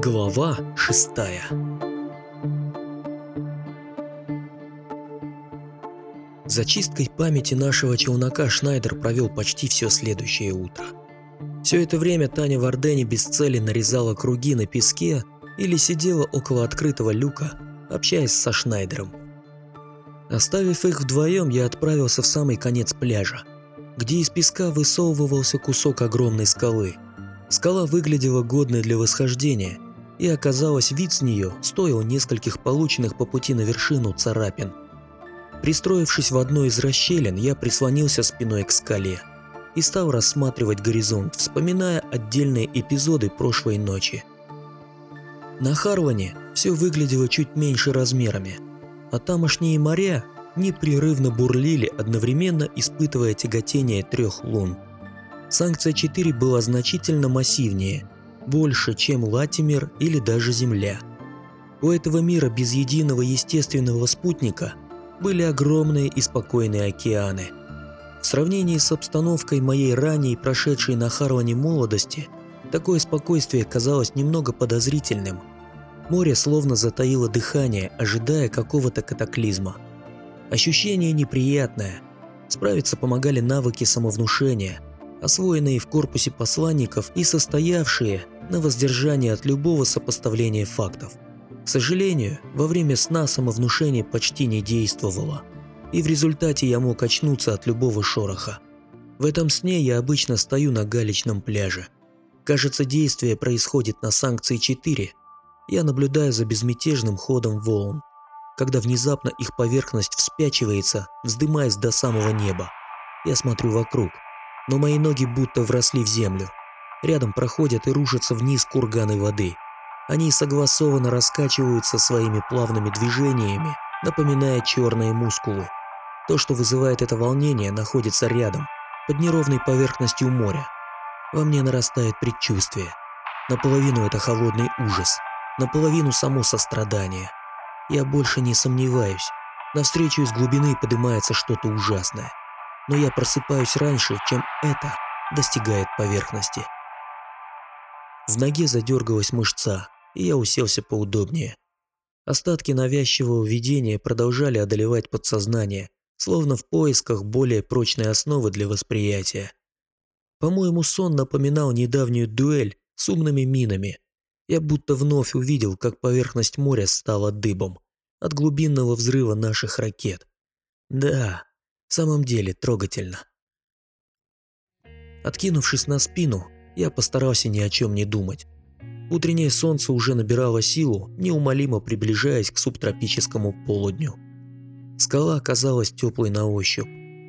Глава 6. Зачисткой памяти нашего челнока Шнайдер провел почти все следующее утро. Все это время Таня в Ордене без цели нарезала круги на песке или сидела около открытого люка, общаясь со Шнайдером. Оставив их вдвоем, я отправился в самый конец пляжа, где из песка высовывался кусок огромной скалы. Скала выглядела годной для восхождения, и оказалось, вид с нее стоил нескольких полученных по пути на вершину царапин. Пристроившись в одной из расщелин, я прислонился спиной к скале и стал рассматривать горизонт, вспоминая отдельные эпизоды прошлой ночи. На Харване все выглядело чуть меньше размерами, а тамошние моря непрерывно бурлили, одновременно испытывая тяготение 3 лун. Санкция 4 была значительно массивнее, больше, чем Латимер или даже Земля. У этого мира без единого естественного спутника были огромные и спокойные океаны. В сравнении с обстановкой моей ранней прошедшей на Харване молодости, такое спокойствие казалось немного подозрительным. Море словно затаило дыхание, ожидая какого-то катаклизма. Ощущение неприятное. Справиться помогали навыки самовнушения, освоенные в корпусе посланников и состоявшие на воздержании от любого сопоставления фактов. К сожалению, во время сна самовнушение почти не действовало, и в результате я мог очнуться от любого шороха. В этом сне я обычно стою на галечном пляже. Кажется, действие происходит на санкции 4. Я наблюдаю за безмятежным ходом волн, когда внезапно их поверхность вспячивается, вздымаясь до самого неба. Я смотрю вокруг, но мои ноги будто вросли в землю. Рядом проходят и рушатся вниз курганы воды. Они согласованно раскачиваются своими плавными движениями, напоминая черные мускулы. То, что вызывает это волнение, находится рядом, под неровной поверхностью моря. Во мне нарастает предчувствие. Наполовину это холодный ужас, наполовину само сострадание. Я больше не сомневаюсь. Навстречу из глубины поднимается что-то ужасное. Но я просыпаюсь раньше, чем это достигает поверхности. В ноге задергалась мышца, и я уселся поудобнее. Остатки навязчивого видения продолжали одолевать подсознание, словно в поисках более прочной основы для восприятия. По-моему, сон напоминал недавнюю дуэль с умными минами. Я будто вновь увидел, как поверхность моря стала дыбом от глубинного взрыва наших ракет. Да, в самом деле трогательно. Откинувшись на спину, я постарался ни о чем не думать. Утреннее солнце уже набирало силу, неумолимо приближаясь к субтропическому полудню. Скала оказалась теплой на ощупь.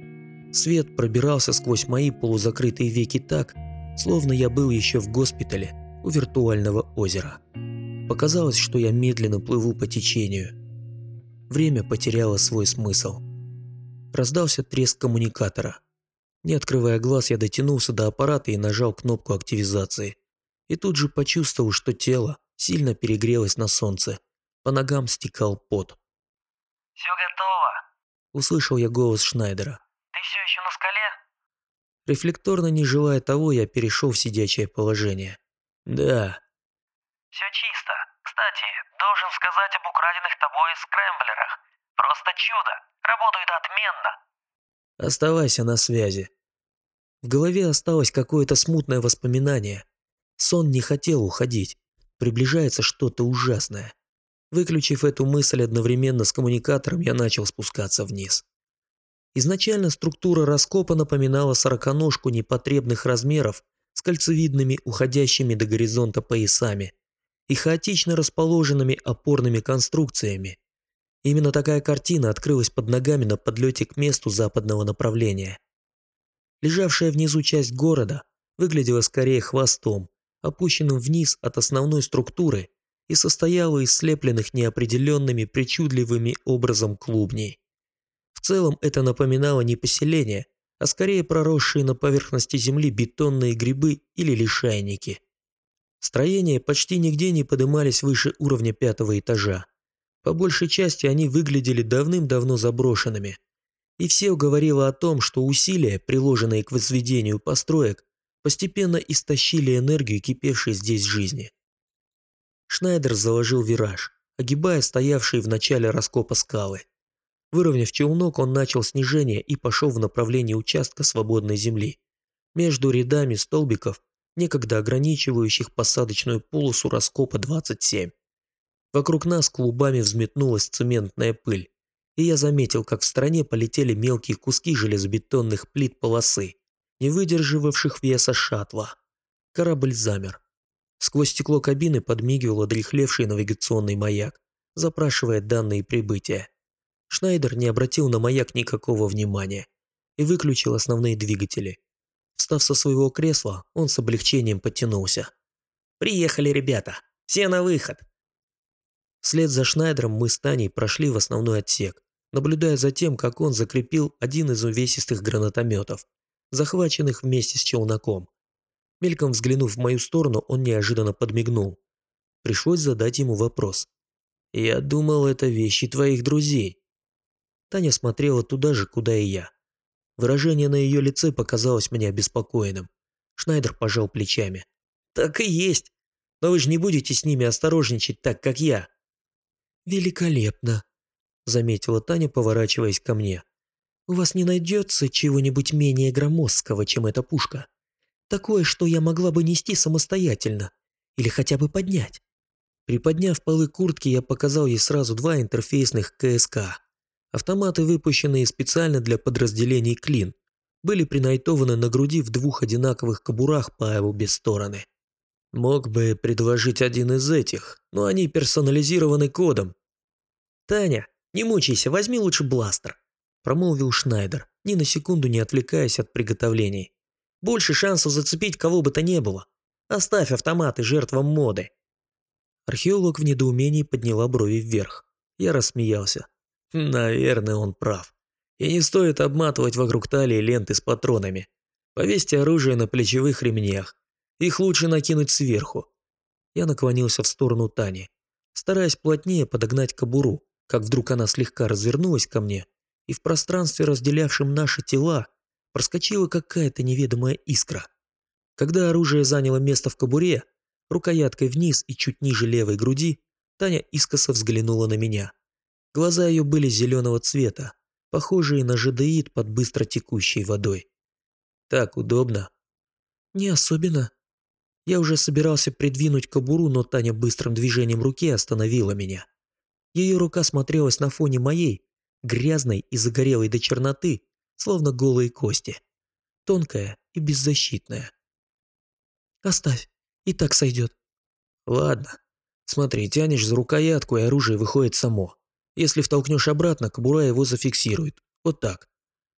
Свет пробирался сквозь мои полузакрытые веки так, словно я был еще в госпитале у виртуального озера. Показалось, что я медленно плыву по течению. Время потеряло свой смысл. Раздался треск коммуникатора. Не открывая глаз, я дотянулся до аппарата и нажал кнопку активизации. И тут же почувствовал, что тело сильно перегрелось на солнце. По ногам стекал пот. «Все готово», — услышал я голос Шнайдера. «Ты все еще на скале?» Рефлекторно не желая того, я перешел в сидячее положение. «Да». «Все чисто. Кстати, должен сказать об украденных тобой скрэмблерах. Просто чудо. Работают отменно». «Оставайся на связи». В голове осталось какое-то смутное воспоминание. Сон не хотел уходить. Приближается что-то ужасное. Выключив эту мысль одновременно с коммуникатором, я начал спускаться вниз. Изначально структура раскопа напоминала сороконожку непотребных размеров с кольцевидными, уходящими до горизонта поясами и хаотично расположенными опорными конструкциями. Именно такая картина открылась под ногами на подлете к месту западного направления. Лежавшая внизу часть города выглядела скорее хвостом, опущенным вниз от основной структуры, и состояла из слепленных неопределенными причудливыми образом клубней. В целом это напоминало не поселение, а скорее проросшие на поверхности земли бетонные грибы или лишайники. Строения почти нигде не поднимались выше уровня 5-го этажа. По большей части они выглядели давным-давно заброшенными. И все говорило о том, что усилия, приложенные к возведению построек, постепенно истощили энергию кипевшей здесь жизни. Шнайдер заложил вираж, огибая стоявшие в начале раскопа скалы. Выровняв челнок, он начал снижение и пошел в направлении участка свободной земли. Между рядами столбиков, некогда ограничивающих посадочную полосу раскопа 27. Вокруг нас клубами взметнулась цементная пыль, и я заметил, как в стороне полетели мелкие куски железобетонных плит полосы, не выдержавших веса шаттла. Корабль замер. Сквозь стекло кабины подмигивал одряхлевший навигационный маяк, запрашивая данные прибытия. Шнайдер не обратил на маяк никакого внимания и выключил основные двигатели. Встав со своего кресла, он с облегчением подтянулся. «Приехали, ребята! Все на выход!» Вслед за Шнайдером мы с Таней прошли в основной отсек, наблюдая за тем, как он закрепил один из увесистых гранатометов, захваченных вместе с челноком. Мельком взглянув в мою сторону, он неожиданно подмигнул. Пришлось задать ему вопрос. «Я думал, это вещи твоих друзей». Таня смотрела туда же, куда и я. Выражение на ее лице показалось мне обеспокоенным. Шнайдер пожал плечами. «Так и есть. Но вы же не будете с ними осторожничать так, как я». «Великолепно», — заметила Таня, поворачиваясь ко мне. «У вас не найдется чего-нибудь менее громоздкого, чем эта пушка? Такое, что я могла бы нести самостоятельно. Или хотя бы поднять». Приподняв полы куртки, я показал ей сразу два интерфейсных КСК. Автоматы, выпущенные специально для подразделений «Клин», были принайтованы на груди в двух одинаковых кобурах по обе стороны. Мог бы предложить один из этих, но они персонализированы кодом. «Таня, не мучайся, возьми лучше бластер», – промолвил Шнайдер, ни на секунду не отвлекаясь от приготовлений. «Больше шансов зацепить кого бы то ни было. Оставь автоматы жертвам моды». Археолог в недоумении подняла брови вверх. Я рассмеялся. Наверное, он прав. И не стоит обматывать вокруг талии ленты с патронами. Повесьте оружие на плечевых ремнях. Их лучше накинуть сверху. Я наклонился в сторону Тани, стараясь плотнее подогнать кобуру, как вдруг она слегка развернулась ко мне, и в пространстве, разделявшем наши тела, проскочила какая-то неведомая искра. Когда оружие заняло место в кобуре, рукояткой вниз и чуть ниже левой груди, Таня искоса взглянула на меня. Глаза ее были зеленого цвета, похожие на жадеид под быстро текущей водой. «Так удобно?» «Не особенно». Я уже собирался придвинуть кобуру, но Таня быстрым движением руки остановила меня. Ее рука смотрелась на фоне моей, грязной и загорелой до черноты, словно голые кости. Тонкая и беззащитная. «Оставь, и так сойдет». «Ладно. Смотри, тянешь за рукоятку, и оружие выходит само. Если втолкнешь обратно, кобура его зафиксирует. Вот так».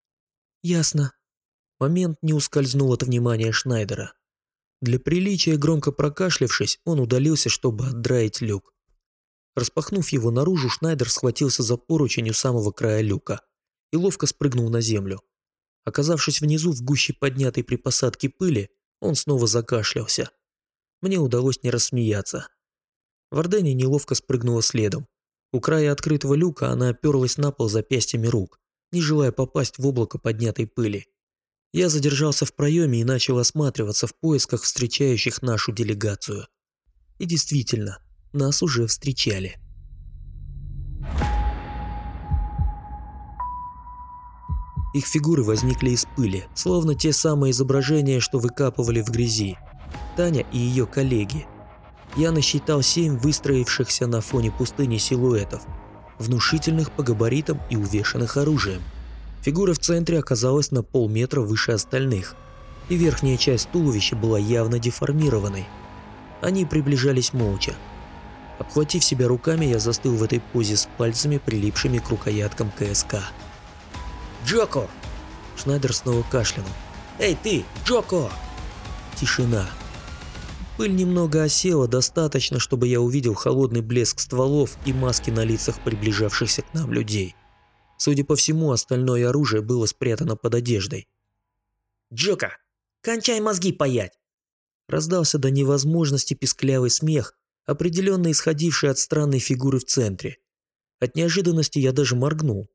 «Ясно». Момент не ускользнул от внимания Шнайдера. Для приличия, громко прокашлявшись, он удалился, чтобы отдраить люк. Распахнув его наружу, Шнайдер схватился за поручень у самого края люка и ловко спрыгнул на землю. Оказавшись внизу в гуще поднятой при посадке пыли, он снова закашлялся. Мне удалось не рассмеяться. Варденя неловко спрыгнула следом. У края открытого люка она оперлась на пол запястьями рук, не желая попасть в облако поднятой пыли. Я задержался в проеме и начал осматриваться в поисках встречающих нашу делегацию. И действительно, нас уже встречали. Их фигуры возникли из пыли, словно те самые изображения, что выкапывали в грязи. Таня и ее коллеги. Я насчитал 7 выстроившихся на фоне пустыни силуэтов, внушительных по габаритам и увешанных оружием. Фигура в центре оказалась на полметра выше остальных, и верхняя часть туловища была явно деформированной. Они приближались молча. Обхватив себя руками, я застыл в этой позе с пальцами, прилипшими к рукояткам КСК. «Джоко!» Шнайдер снова кашлянул. «Эй ты, Джоко!» Тишина. Пыль немного осела, достаточно, чтобы я увидел холодный блеск стволов и маски на лицах приближавшихся к нам людей. Судя по всему, остальное оружие было спрятано под одеждой. «Джока, кончай мозги паять!» Раздался до невозможности писклявый смех, определенно исходивший от странной фигуры в центре. От неожиданности я даже моргнул.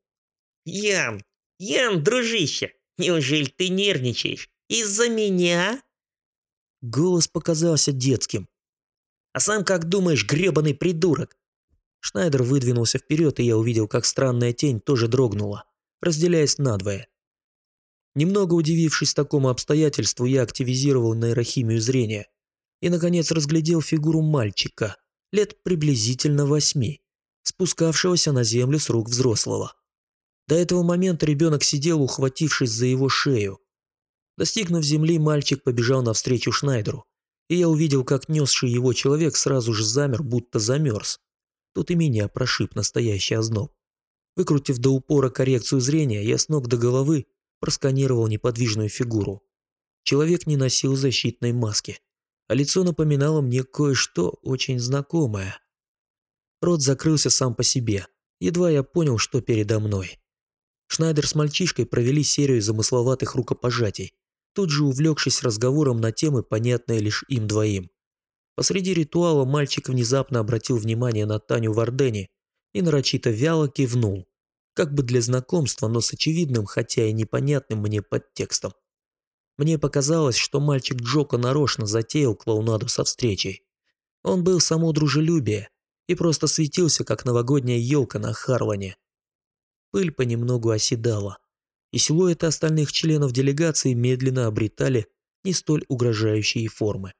Ян, дружище, неужели ты нервничаешь? Из-за меня?» Голос показался детским. А сам как думаешь, гребаный придурок?» Шнайдер выдвинулся вперед, и я увидел, как странная тень тоже дрогнула, разделяясь надвое. Немного удивившись такому обстоятельству, я активизировал нейрохимию зрения и, наконец, разглядел фигуру мальчика, лет приблизительно 8, спускавшегося на землю с рук взрослого. До этого момента ребенок сидел, ухватившись за его шею. Достигнув земли, мальчик побежал навстречу Шнайдеру, и я увидел, как несший его человек сразу же замер, будто замерз. Тут и меня прошиб настоящий озноб. Выкрутив до упора коррекцию зрения, я с ног до головы просканировал неподвижную фигуру. Человек не носил защитной маски, а лицо напоминало мне кое-что очень знакомое. Рот закрылся сам по себе, едва я понял, что передо мной. Шнайдер с мальчишкой провели серию замысловатых рукопожатий, тут же увлекшись разговором на темы, понятные лишь им двоим. Посреди ритуала мальчик внезапно обратил внимание на Таню Вардени и нарочито вяло кивнул, как бы для знакомства, но с очевидным, хотя и непонятным мне подтекстом. Мне показалось, что мальчик Джоко нарочно затеял клоунаду со встречей. Он был само дружелюбие и просто светился, как новогодняя елка на Харлоне. Пыль понемногу оседала, и силуэты остальных членов делегации медленно обретали не столь угрожающие формы.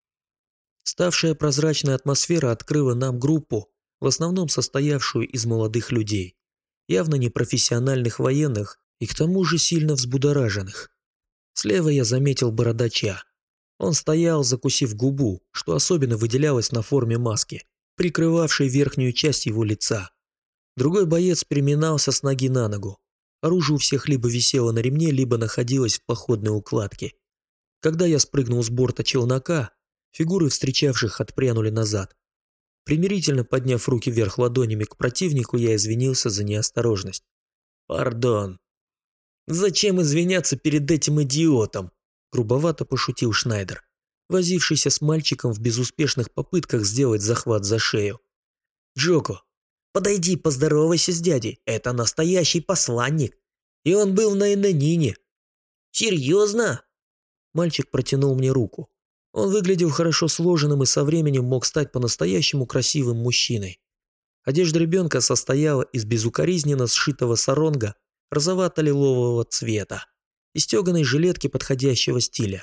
Ставшая прозрачная атмосфера открыла нам группу, в основном состоявшую из молодых людей, явно непрофессиональных военных и к тому же сильно взбудораженных. Слева я заметил бородача. Он стоял, закусив губу, что особенно выделялось на форме маски, прикрывавшей верхнюю часть его лица. Другой боец переминался с ноги на ногу. Оружие у всех либо висело на ремне, либо находилось в походной укладке. Когда я спрыгнул с борта челнока, фигуры встречавших отпрянули назад. Примирительно подняв руки вверх ладонями к противнику, я извинился за неосторожность. «Пардон. Зачем извиняться перед этим идиотом?» – грубовато пошутил Шнайдер, возившийся с мальчиком в безуспешных попытках сделать захват за шею. «Джоко, подойди, поздоровайся с дядей, это настоящий посланник, и он был на Инонине». «Серьезно?» Мальчик протянул мне руку. Он выглядел хорошо сложенным и со временем мог стать по-настоящему красивым мужчиной. Одежда ребенка состояла из безукоризненно сшитого саронга розовато-лилового цвета и стеганой жилетки подходящего стиля.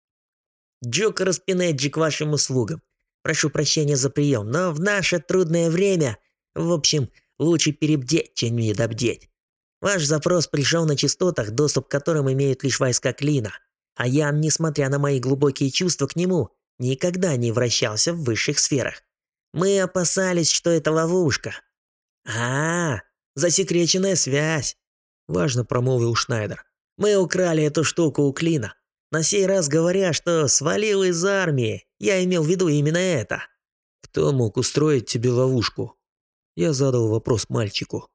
Джоко Распинеджи к вашим услугам. Прошу прощения за прием, но в наше трудное время, в общем, лучше перебдеть, чем недобдеть. Ваш запрос пришел на частотах, доступ к которым имеют лишь войска Клина. А я, несмотря на мои глубокие чувства к нему, никогда не вращался в высших сферах. Мы опасались, что это ловушка. Засекреченная связь, важно промолвил Шнайдер. Мы украли эту штуку у Клина. На сей раз говоря, что свалил из армии, я имел в виду именно это. Кто мог устроить тебе ловушку? Я задал вопрос мальчику.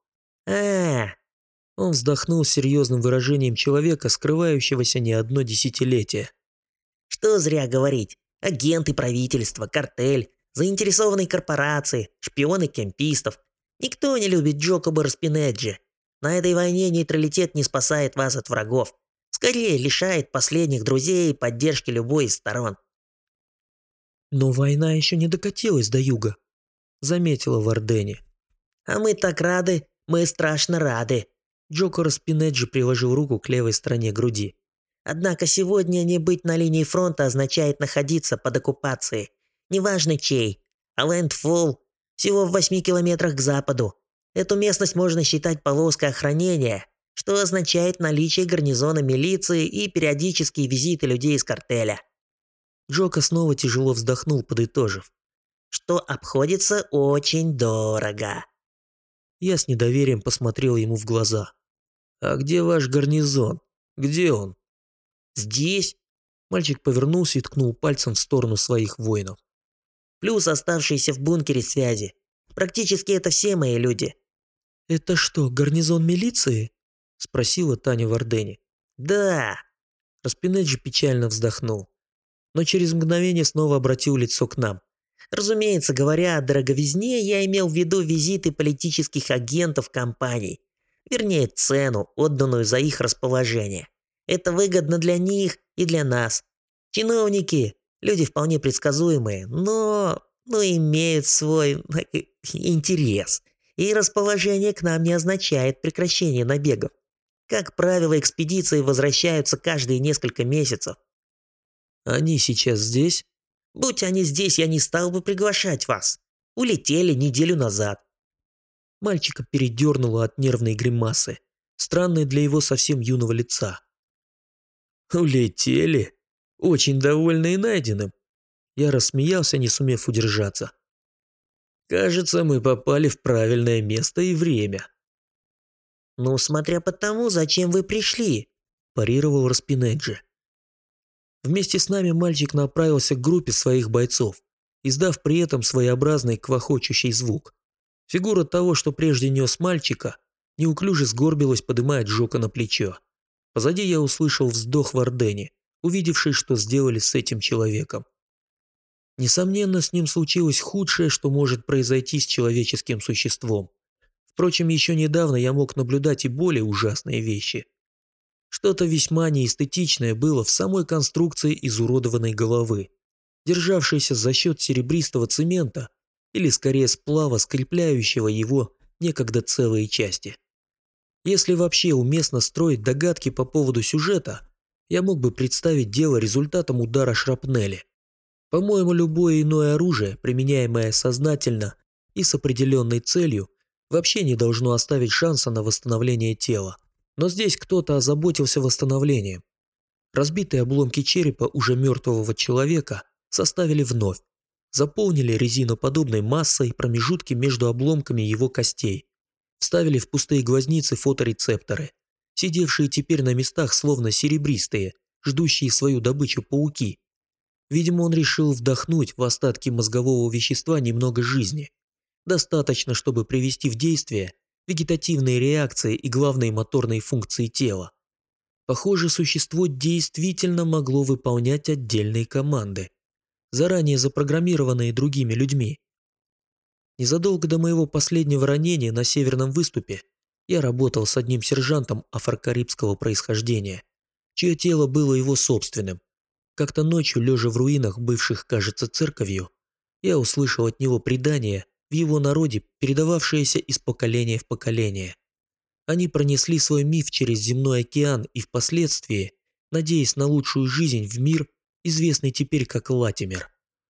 Он вздохнул с серьезным выражением человека, скрывающегося не одно десятилетие. Что зря говорить. Агенты правительства, картель, заинтересованные корпорации, шпионы кемпистов. Никто не любит Джокоба Распинеджи. На этой войне нейтралитет не спасает вас от врагов. Скорее лишает последних друзей и поддержки любой из сторон. Но война еще не докатилась до юга, заметила Вардени. А мы так рады, мы страшно рады. Джоко Распинеджи приложил руку к левой стороне груди. Однако сегодня не быть на линии фронта означает находиться под оккупацией. Неважно чей. А Лэндфолл всего в 8 километрах к западу. Эту местность можно считать полоской охранения, что означает наличие гарнизона милиции и периодические визиты людей из картеля. Джоко снова тяжело вздохнул, подытожив. Что обходится очень дорого. Я с недоверием посмотрел ему в глаза. «А где ваш гарнизон? Где он?» «Здесь». Мальчик повернулся и ткнул пальцем в сторону своих воинов. «Плюс оставшиеся в бункере связи. Практически это все мои люди». «Это что, гарнизон милиции?» – спросила Таня Вардени. «Да». Распинеджи печально вздохнул, но через мгновение снова обратил лицо к нам. «Разумеется, говоря о дороговизне, я имел в виду визиты политических агентов компаний. Вернее, цену, отданную за их расположение. Это выгодно для них и для нас. Чиновники – люди вполне предсказуемые, но но имеют свой интерес. И расположение к нам не означает прекращение набегов. Как правило, экспедиции возвращаются каждые несколько месяцев. Они сейчас здесь? Будь они здесь, я не стал бы приглашать вас. Улетели неделю назад. Мальчика передернуло от нервной гримасы, странной для его совсем юного лица. Улетели? Очень довольны и найденным. Я рассмеялся, не сумев удержаться. Кажется, мы попали в правильное место и время. Ну, смотря по тому, зачем вы пришли, парировал Распинеджи. Вместе с нами мальчик направился к группе своих бойцов, издав при этом своеобразный квахочущий звук. Фигура того, что прежде нес мальчика, неуклюже сгорбилась, подымая Джока на плечо. Позади я услышал вздох Вардени, увидевший, что сделали с этим человеком. Несомненно, с ним случилось худшее, что может произойти с человеческим существом. Впрочем, еще недавно я мог наблюдать и более ужасные вещи. Что-то весьма неэстетичное было в самой конструкции изуродованной головы, державшейся за счет серебристого цемента или скорее сплава, скрепляющего его некогда целые части. Если вообще уместно строить догадки по поводу сюжета, я мог бы представить дело результатом удара шрапнели. По-моему, любое иное оружие, применяемое сознательно и с определенной целью, вообще не должно оставить шанса на восстановление тела. Но здесь кто-то озаботился восстановлением. Разбитые обломки черепа уже мертвого человека составили вновь, заполнили резиноподобной массой промежутки между обломками его костей, вставили в пустые глазницы фоторецепторы, сидевшие теперь на местах словно серебристые, ждущие свою добычу пауки. Видимо, он решил вдохнуть в остатки мозгового вещества немного жизни. Достаточно, чтобы привести в действие вегетативные реакции и главные моторные функции тела. Похоже, существо действительно могло выполнять отдельные команды, заранее запрограммированные другими людьми. Незадолго до моего последнего ранения на северном выступе я работал с одним сержантом афрокарибского происхождения, чье тело было его собственным. Как-то ночью, лежа в руинах, бывших, кажется, церковью, я услышал от него предание в его народе, передававшееся из поколения в поколение. Они пронесли свой миф через земной океан и впоследствии, надеясь на лучшую жизнь в мир, известный теперь как Латимер.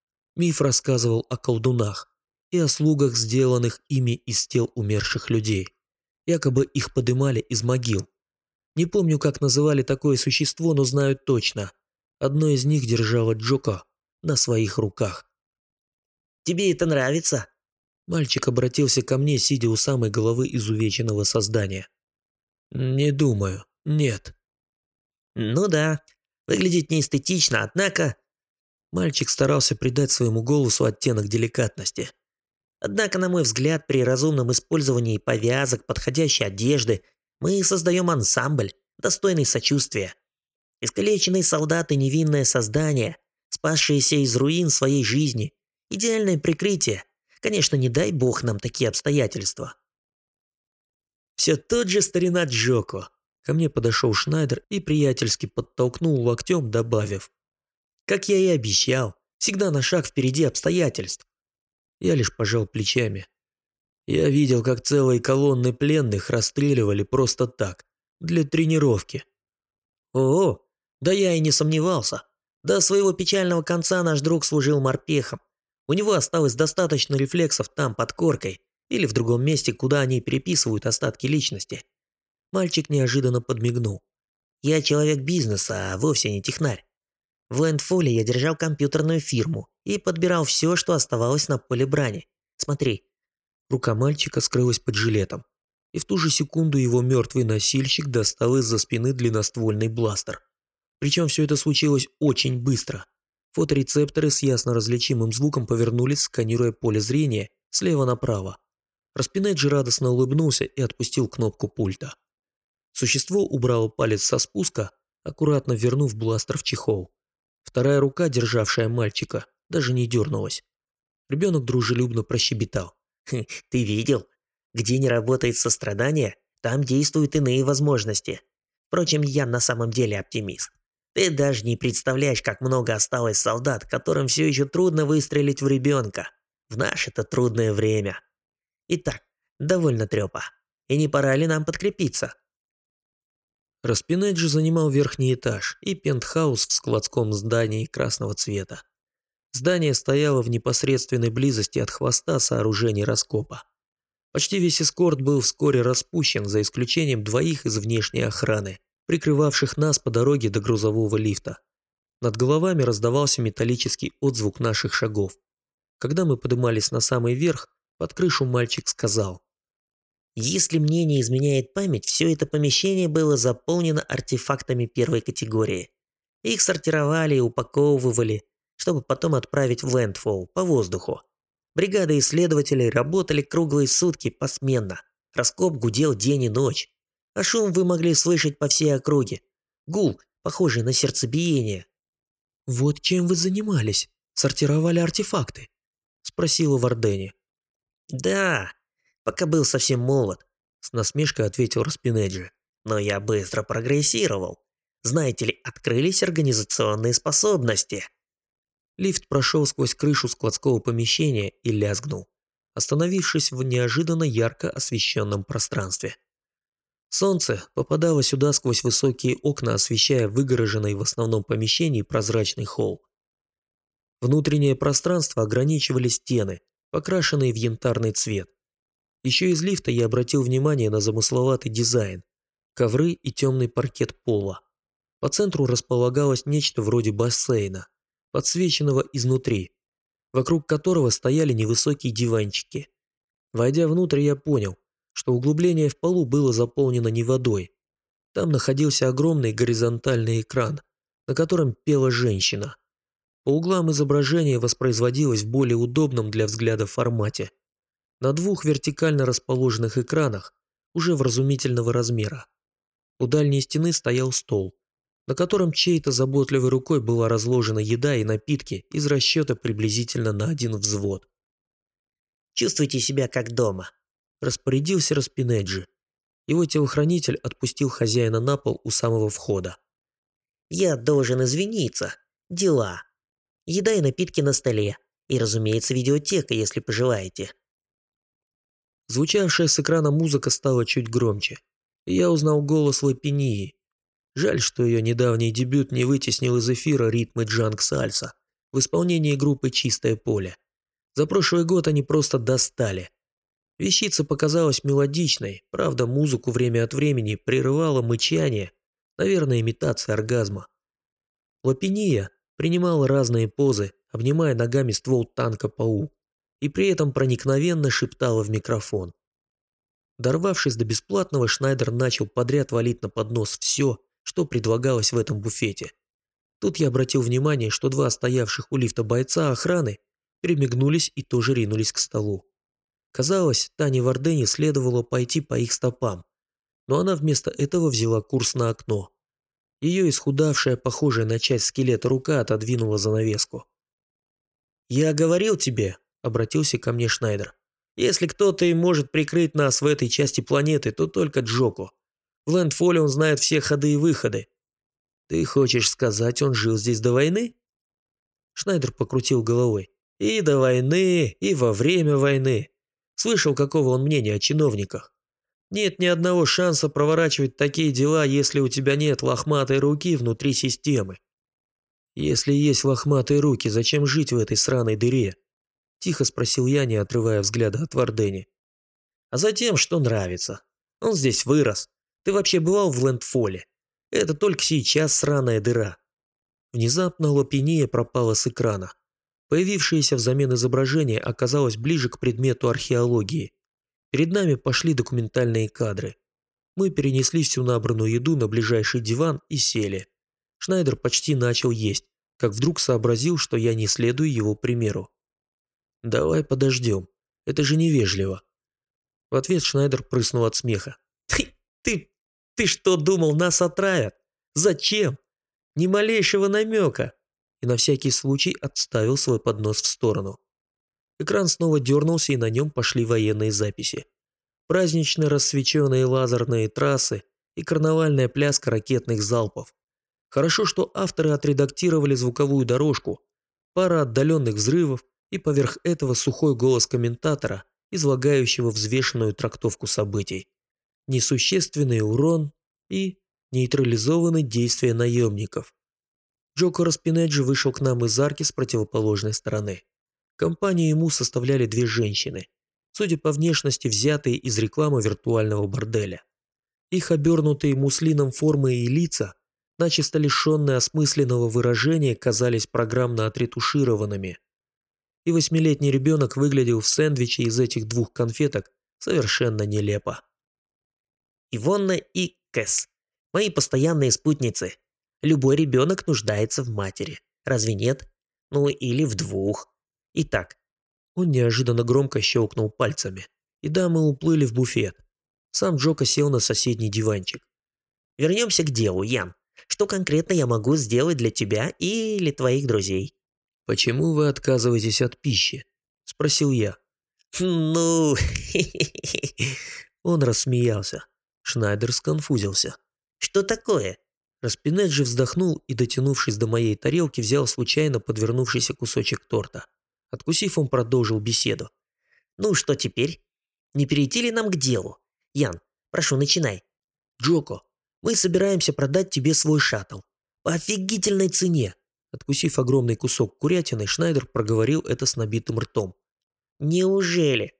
Миф рассказывал о колдунах и о слугах, сделанных ими из тел умерших людей. Якобы их подымали из могил. Не помню, как называли такое существо, но знаю точно. Одно из них держало Джока на своих руках. «Тебе это нравится?» Мальчик обратился ко мне, сидя у самой головы изувеченного создания. «Не думаю. Нет». «Ну да, выглядит неэстетично, однако...» Мальчик старался придать своему голосу оттенок деликатности. «Однако, на мой взгляд, при разумном использовании повязок, подходящей одежды, мы создаем ансамбль, достойный сочувствия. Искалеченные солдаты – невинное создание, спасшиеся из руин своей жизни. Идеальное прикрытие. Конечно, не дай бог нам такие обстоятельства». «Все тот же старина Джоко». Ко мне подошел Шнайдер и приятельски подтолкнул локтем, добавив: «Как я и обещал, всегда на шаг впереди обстоятельств». Я лишь пожал плечами. Я видел, как целые колонны пленных расстреливали просто так, для тренировки. «О, да я и не сомневался. До своего печального конца наш друг служил морпехом. У него осталось достаточно рефлексов там, под коркой, или в другом месте, куда они переписывают остатки личности». Мальчик неожиданно подмигнул. «Я человек бизнеса, а вовсе не технарь. В Лэндфоле я держал компьютерную фирму и подбирал все, что оставалось на поле брани. Смотри». Рука мальчика скрылась под жилетом, и в ту же секунду его мертвый носильщик достал из-за спины длинноствольный бластер. Причем все это случилось очень быстро. Фоторецепторы с ясно различимым звуком повернулись, сканируя поле зрения слева направо. Распинеджи радостно улыбнулся и отпустил кнопку пульта. Существо убрало палец со спуска, аккуратно вернув бластер в чехол. Вторая рука, державшая мальчика, даже не дернулась. Ребенок дружелюбно прощебетал. «Ты видел? Где не работает сострадание, там действуют иные возможности. Впрочем, я на самом деле оптимист. Ты даже не представляешь, как много осталось солдат, которым все еще трудно выстрелить в ребенка. в наше-то трудное время. Итак, довольно трёпа. И не пора ли нам подкрепиться? Распинеджи занимал верхний этаж и пентхаус в складском здании красного цвета. Здание стояло в непосредственной близости от хвоста сооружений раскопа. Почти весь эскорт был вскоре распущен, за исключением 2 из внешней охраны, прикрывавших нас по дороге до грузового лифта. Над головами раздавался металлический отзвук наших шагов. Когда мы поднимались на самый верх, под крышу мальчик сказал: Если мне не изменяет память, все это помещение было заполнено артефактами первой категории. Их сортировали и упаковывали, чтобы потом отправить в Лэндфолл по воздуху. Бригады исследователей работали круглые сутки посменно. Раскоп гудел день и ночь. А шум вы могли слышать по всей округе. Гул, похожий на сердцебиение. «Вот чем вы занимались? Сортировали артефакты?» – спросила Вардени. «Да, пока был совсем молод», – с насмешкой ответил Распинеджи. «Но я быстро прогрессировал. Знаете ли, открылись организационные способности». Лифт прошел сквозь крышу складского помещения и лязгнул, остановившись в неожиданно ярко освещенном пространстве. Солнце попадало сюда сквозь высокие окна, освещая выгороженный в основном помещении прозрачный холл. Внутреннее пространство ограничивали стены, покрашенные в янтарный цвет. Еще из лифта я обратил внимание на замысловатый дизайн, ковры и темный паркет пола. По центру располагалось нечто вроде бассейна, подсвеченного изнутри, вокруг которого стояли невысокие диванчики. Войдя внутрь, я понял, что углубление в полу было заполнено не водой. Там находился огромный горизонтальный экран, на котором пела женщина. По углам изображение воспроизводилось в более удобном для взгляда формате. На 2 вертикально расположенных экранах, уже вразумительного размера. У дальней стены стоял стол, на котором чьей-то заботливой рукой была разложена еда и напитки из расчета приблизительно на 1 взвод. «Чувствуйте себя как дома», – распорядился Распинеджи. Его телохранитель отпустил хозяина на пол у самого входа. «Я должен извиниться. Дела. Еда и напитки на столе. И, разумеется, видеотека, если пожелаете». Звучавшая с экрана музыка стала чуть громче, и я узнал голос Лапинии. Жаль, что ее недавний дебют не вытеснил из эфира ритмы джанг-сальса в исполнении группы «Чистое поле». За прошлый год они просто достали. Вещица показалась мелодичной, правда, музыку время от времени прерывало мычание, наверное, имитация оргазма. Лапиния принимала разные позы, обнимая ногами ствол танка ПАУ, и при этом проникновенно шептала в микрофон. Дорвавшись до бесплатного, Шнайдер начал подряд валить на поднос все, что предлагалось в этом буфете. Тут я обратил внимание, что 2 стоявших у лифта бойца охраны перемигнулись и тоже ринулись к столу. Казалось, Тане Вардени следовало пойти по их стопам, но она вместо этого взяла курс на окно. Ее исхудавшая, похожая на часть скелета рука отодвинула занавеску. «Я говорил тебе», — обратился ко мне Шнайдер, «если кто-то и может прикрыть нас в этой части планеты, то только Джоко. В Лэндфолле он знает все ходы и выходы». «Ты хочешь сказать, он жил здесь до войны?» Шнайдер покрутил головой. «И до войны, и во время войны. Слышал, какого он мнения о чиновниках. Нет ни одного шанса проворачивать такие дела, если у тебя нет лохматой руки внутри системы». «Если есть лохматые руки, зачем жить в этой сраной дыре?» – тихо спросил я, не отрывая взгляда от Вардени. «А затем, что нравится. Он здесь вырос. Ты вообще бывал в Лэндфолле? Это только сейчас сраная дыра». Внезапно Лапиния пропала с экрана. Появившееся взамен изображение оказалось ближе к предмету археологии. Перед нами пошли документальные кадры. Мы перенесли всю набранную еду на ближайший диван и сели. Шнайдер почти начал есть, как вдруг сообразил, что я не следую его примеру. «Давай подождем. Это же невежливо». В ответ Шнайдер прыснул от смеха. «Ты что думал, нас отравят? Зачем? Ни малейшего намека!» И на всякий случай отставил свой поднос в сторону. Экран снова дернулся, и на нем пошли военные записи. Празднично рассвеченные лазерные трассы и карнавальная пляска ракетных залпов. Хорошо, что авторы отредактировали звуковую дорожку, пара отдаленных взрывов и поверх этого сухой голос комментатора, излагающего взвешенную трактовку событий. Несущественный урон и нейтрализованы действия наемников. Джоко Распинеджи вышел к нам из арки с противоположной стороны. Компанию ему составляли две женщины, судя по внешности, взятые из рекламы виртуального борделя. Их обернутые муслином формы и лица, начисто лишенные осмысленного выражения, казались программно отретушированными. И 8-летний ребенок выглядел в сэндвиче из этих двух конфеток совершенно нелепо. Ивонна и Кэс. Мои постоянные спутницы. Любой ребенок нуждается в матери. Разве нет? Ну или в двух. Итак. Он неожиданно громко щелкнул пальцами, и дамы уплыли в буфет. Сам Джоко сел на соседний диванчик. Вернемся к делу, Ян. Что конкретно я могу сделать для тебя или твоих друзей? «Почему вы отказываетесь от пищи?» – спросил я. Ну... Он рассмеялся. Шнайдер сконфузился. Что такое? Распинеджи вздохнул и, дотянувшись до моей тарелки, взял случайно подвернувшийся кусочек торта. Откусив, он продолжил беседу. Ну что теперь? Не перейти ли нам к делу? Ян, прошу, начинай. Джоко, мы собираемся продать тебе свой шаттл. По офигительной цене. Откусив огромный кусок курятины, Шнайдер проговорил это с набитым ртом. Неужели?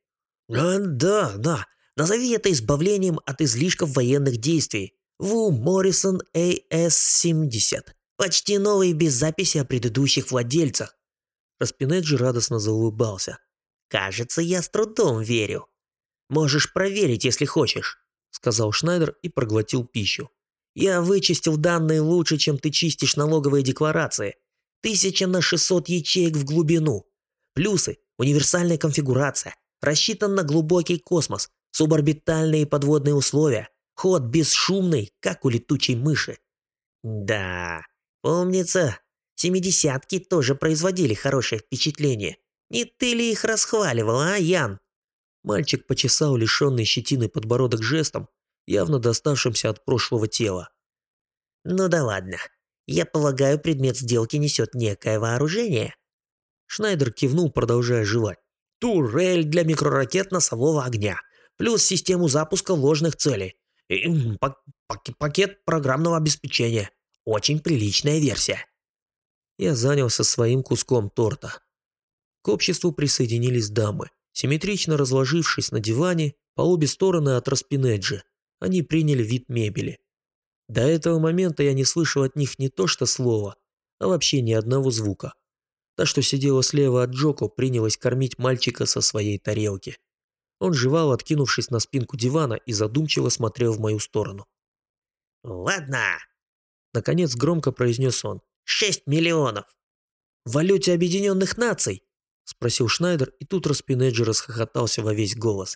Да. Назови это избавлением от излишков военных действий. Ву Моррисон AS-70. Почти новый, без записи о предыдущих владельцах. Распинеджи радостно заулыбался. Кажется, я с трудом верю. Можешь проверить, если хочешь, сказал Шнайдер и проглотил пищу. Я вычистил данные лучше, чем ты чистишь налоговые декларации. 1600 ячеек в глубину. Плюсы, универсальная конфигурация, рассчитан на глубокий космос, суборбитальные и подводные условия, ход бесшумный, как у летучей мыши. Да, помнится, 70-ки тоже производили хорошее впечатление. Не ты ли их расхваливал, а, Ян? Мальчик почесал лишенный щетины подбородок жестом, явно доставшимся от прошлого тела. Ну да ладно. Я полагаю, предмет сделки несет некое вооружение. Шнайдер кивнул, продолжая жевать. Турель для микроракет носового огня. Плюс систему запуска ложных целей. И пакет программного обеспечения. Очень приличная версия. Я занялся своим куском торта. К обществу присоединились дамы. Симметрично разложившись на диване, по обе стороны от Распинеджи, они приняли вид мебели. До этого момента я не слышал от них не то что слова, а вообще ни одного звука. Та, что сидела слева от Джоко, принялась кормить мальчика со своей тарелки. Он жевал, откинувшись на спинку дивана, и задумчиво смотрел в мою сторону. «Ладно», — наконец громко произнес он. 6 миллионов. «В валюте Объединенных Наций?» — спросил Шнайдер, и тут Распинеджи расхохотался во весь голос.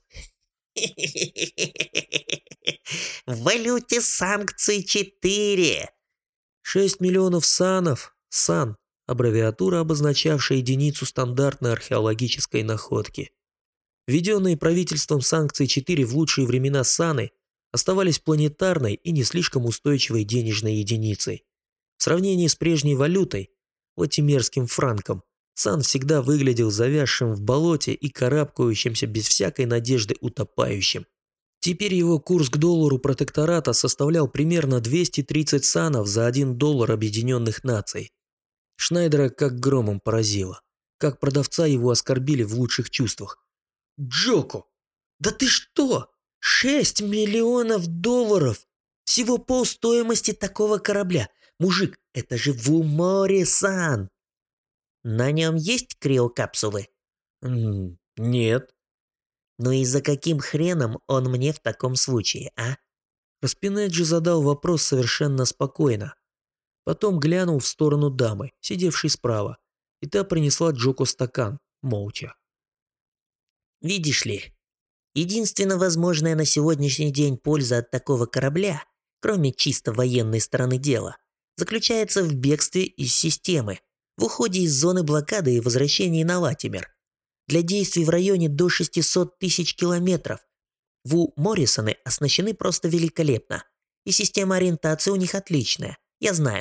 В валюте санкций 4. 6 миллионов санов. Сан – аббревиатура, обозначавшая единицу стандартной археологической находки. Введенные правительством санкции 4 в лучшие времена саны оставались планетарной и не слишком устойчивой денежной единицей. В сравнении с прежней валютой, латимерским франком, сан всегда выглядел завязшим в болоте и карабкающимся без всякой надежды утопающим. Теперь его курс к доллару протектората составлял примерно 230 санов за $1 Объединенных Наций. Шнайдера как громом поразило. Как продавца его оскорбили в лучших чувствах. «Джоко, да ты что? 6 миллионов долларов! Всего полстоимости такого корабля. Мужик, это же Ву Моррисон. На нем есть криокапсулы? Нет. Ну и за каким хреном он мне в таком случае, а? Распинеджи задал вопрос совершенно спокойно. Потом глянул в сторону дамы, сидевшей справа, и та принесла Джоко стакан, молча. Видишь ли, единственно возможная на сегодняшний день польза от такого корабля, кроме чисто военной стороны дела, заключается в бегстве из системы, в уходе из зоны блокады и возвращении на Латимер. Для действий в районе до 600 тысяч километров. Ву Моррисоны оснащены просто великолепно, и система ориентации у них отличная. Я знаю, да,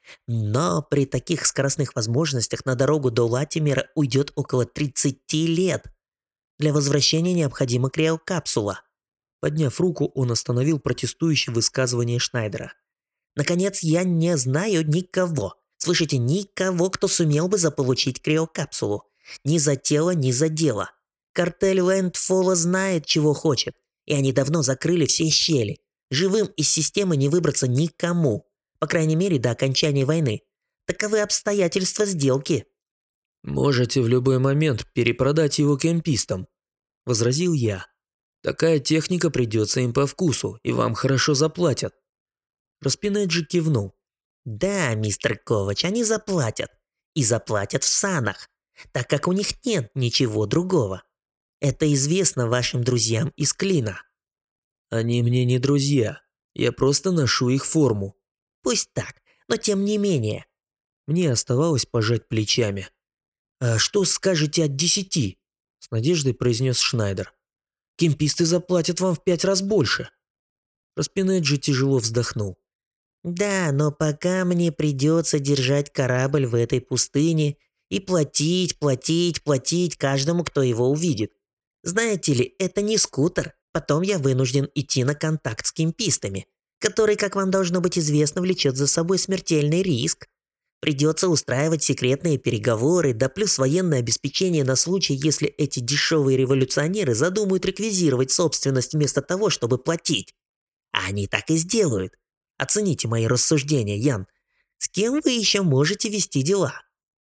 Но при таких скоростных возможностях на дорогу до Латимера уйдет около 30 лет. Для возвращения необходима криокапсула. Подняв руку, он остановил протестующее высказывание Шнайдера. Наконец, я не знаю никого. Слышите, никого, кто сумел бы заполучить криокапсулу. Ни за тело, ни за дело. Картель Лэндфолла знает, чего хочет. И они давно закрыли все щели. Живым из системы не выбраться никому. По крайней мере, до окончания войны. Таковы обстоятельства сделки. «Можете в любой момент перепродать его кемпистам», – возразил я. «Такая техника придется им по вкусу, и вам хорошо заплатят». Распинеджи кивнул. Да, мистер Ковач, они заплатят. И заплатят в санах, так как у них нет ничего другого. Это известно вашим друзьям из Клина. Они мне не друзья, я просто ношу их форму. Пусть так, но тем не менее. Мне оставалось пожать плечами. «А что скажете от 10?» – с надеждой произнес Шнайдер. «Кемписты заплатят вам в 5 раз больше». Распинеджи тяжело вздохнул. Да, но пока мне придется держать корабль в этой пустыне и платить каждому, кто его увидит. Знаете ли, это не скутер. Потом я вынужден идти на контакт с кемпистами, который, как вам должно быть известно, влечет за собой смертельный риск. Придется устраивать секретные переговоры, да плюс военное обеспечение на случай, если эти дешевые революционеры задумают реквизировать собственность вместо того, чтобы платить. А они так и сделают. Оцените мои рассуждения, Ян. С кем вы еще можете вести дела?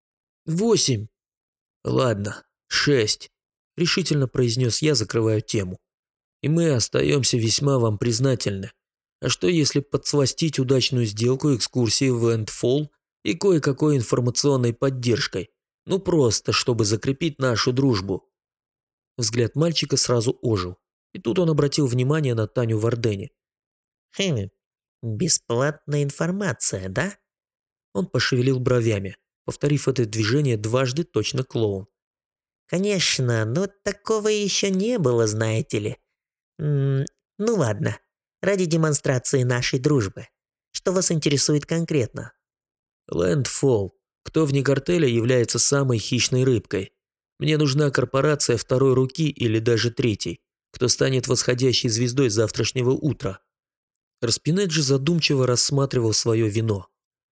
8. Ладно, 6. Решительно произнес я, закрывая тему. И мы остаемся весьма вам признательны. А что если подсластить удачную сделку экскурсии в Лэндфолл и кое-какой информационной поддержкой? Ну просто, чтобы закрепить нашу дружбу. Взгляд мальчика сразу ожил. И тут он обратил внимание на Таню Вардени. Бесплатная информация, да? Он пошевелил бровями, повторив это движение дважды, точно клоун. Конечно, но такого еще не было, знаете ли. Ну ладно, ради демонстрации нашей дружбы. Что вас интересует конкретно? Лэндфолл. Кто вне картеля является самой хищной рыбкой? Мне нужна корпорация второй руки или даже третьей, кто станет восходящей звездой завтрашнего утра. Распинеджи задумчиво рассматривал свое вино.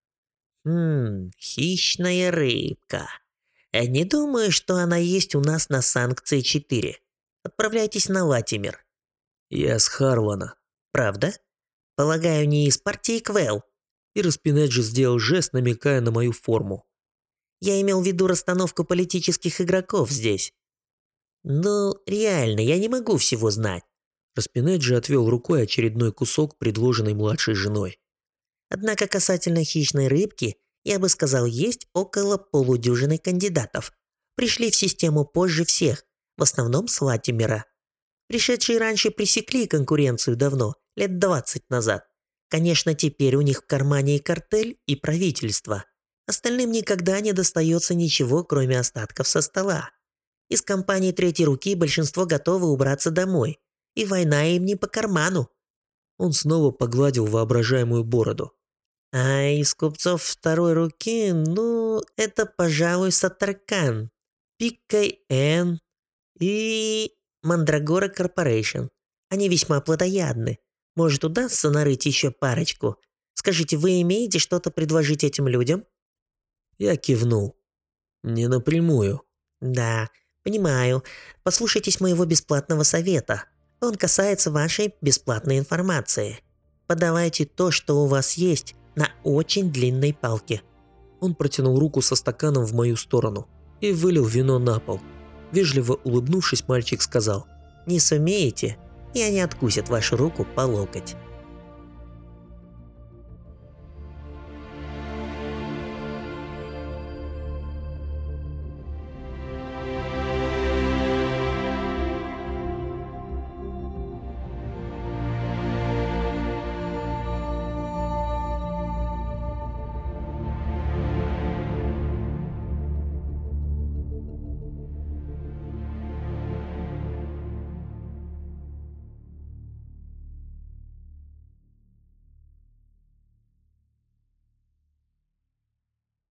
Хищная рыбка. Не думаю, что она есть у нас на санкции 4. Отправляйтесь на Латимер. Я с Харвана. Правда? Полагаю, не из партии Квелл. И Распинеджи сделал жест, намекая на мою форму. Я имел в виду расстановку политических игроков здесь. Ну, реально, я не могу всего знать. Распинеджи отвел рукой очередной кусок, предложенный младшей женой. Однако касательно хищной рыбки, я бы сказал, есть около полудюжины кандидатов. Пришли в систему позже всех, в основном с Латимера. Пришедшие раньше пресекли конкуренцию давно, лет 20 назад. Конечно, теперь у них в кармане и картель, и правительство. Остальным никогда не достается ничего, кроме остатков со стола. Из компании третьей руки большинство готовы убраться домой. И война им не по карману. Он снова погладил воображаемую бороду. А из купцов второй руки, ну, это, пожалуй, Сатаркан, Пиккай-Эн и Мандрагора Корпорейшн. Они весьма плотоядны. Может, удастся нарыть еще парочку? Скажите, вы имеете что-то предложить этим людям? Я кивнул. Не напрямую. Да, понимаю. Послушайтесь моего бесплатного совета. Он касается вашей бесплатной информации. Подавайте то, что у вас есть, на очень длинной палке. Он протянул руку со стаканом в мою сторону и вылил вино на пол. Вежливо улыбнувшись, мальчик сказал: «Не сумеете, и они откусят вашу руку по локоть».